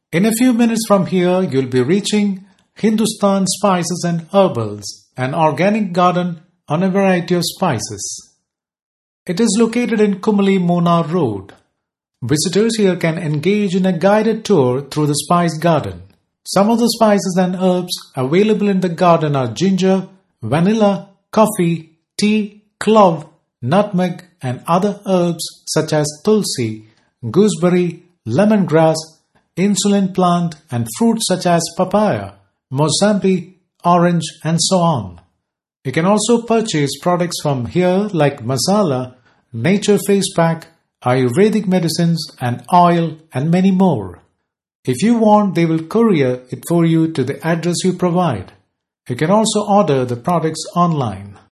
In a few minutes from here, you'll be reaching Hindustan Spices and Herbals, an organic garden on a variety of spices. It is located in Kumali Mona Road. Visitors here can engage in a guided tour through the spice garden. Some of the spices and herbs available in the garden are ginger, vanilla, coffee, tea, clove, nutmeg, and other herbs such as tulsi, gooseberry, lemongrass, insulin plant, and fruits such as papaya, mosambi, orange, and so on. You can also purchase products from here like masala, nature face pack, Ayurvedic medicines, and oil, and many more. If you want, they will courier it for you to the address you provide. You can also order the products online.